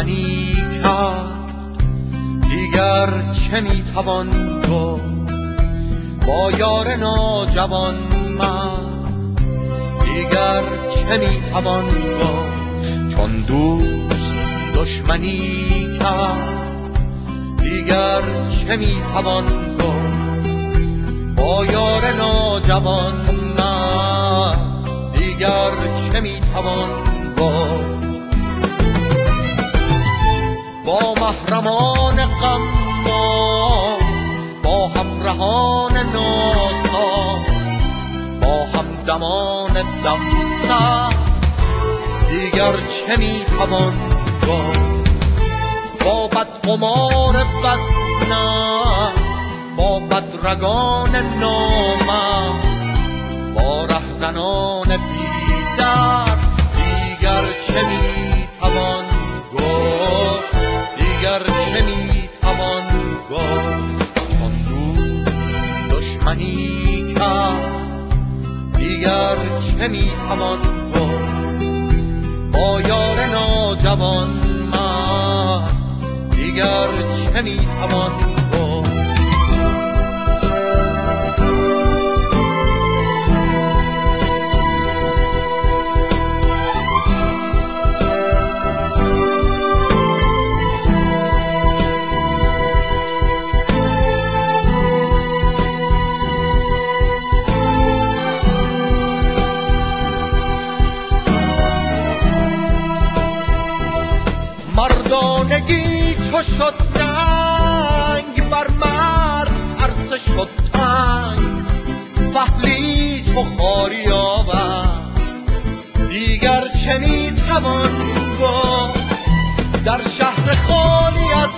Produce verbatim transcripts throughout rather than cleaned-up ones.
دشمنی کرد دیگر چه میتوان گفت با یار ناجوان من دیگر چه میتوان گفت چون دوست دشمنی کرد دیگر چه میتوان گفت با یار ناجوان من دیگر چه میتوان گفت با محرمان غم‌آور با همرهان ناساز با همدمان دمسر دیگر چه میتوان گفت با بدقمار بدنام با بدرگان نامرد با رهزنان بی‌درد دیگر چه میتوان گفت دیگر چه میتوان گفت چون دوست دشمنی کرد دیگر چه میتوان گفت با یار ناجوان من دیگر چه میتوان گفت مردانگی چو شد ننگ بر مرد عرصه شد تنگ فحلی چو خواری آورد دیگر چه میتوان گفت در شهر خالی از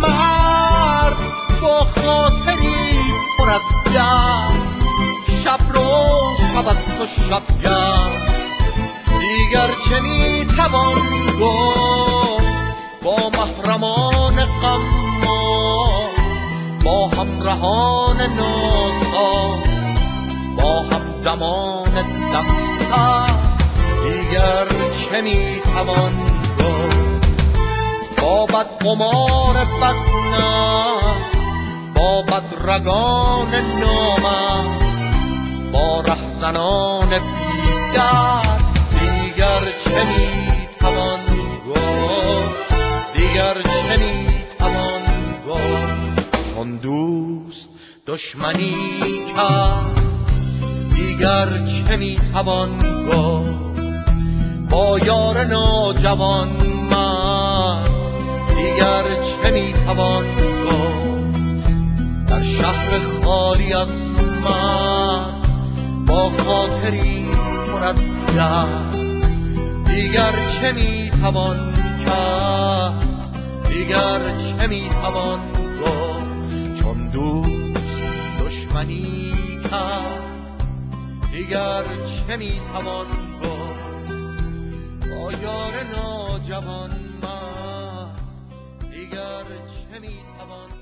مرد با خاطری پر از درد شب رو شب از تو شب گرد دیگر چه میتوان گفت با محرمان غم‌آور با همرهان ناساز با همدمان دمسر دیگر چه میتوان گفت با بدقمار بدنام با بدرگان نامرد با رهزنان بی‌درد دیگر چه میتوان گفت دیگر چه میتوان گفت چون دوست دشمنی کرد دیگر چه میتوان گفت با یار ناجوان من دیگر چه میتوان گفت در شهر خالی از من با خاطری پر از درد دیگر چه میتوان کرد دیگر چه میتوان گفت چون دوست دشمنی کرد دیگر چه میتوان گفت با یار ناجوان من دیگر چه میتوان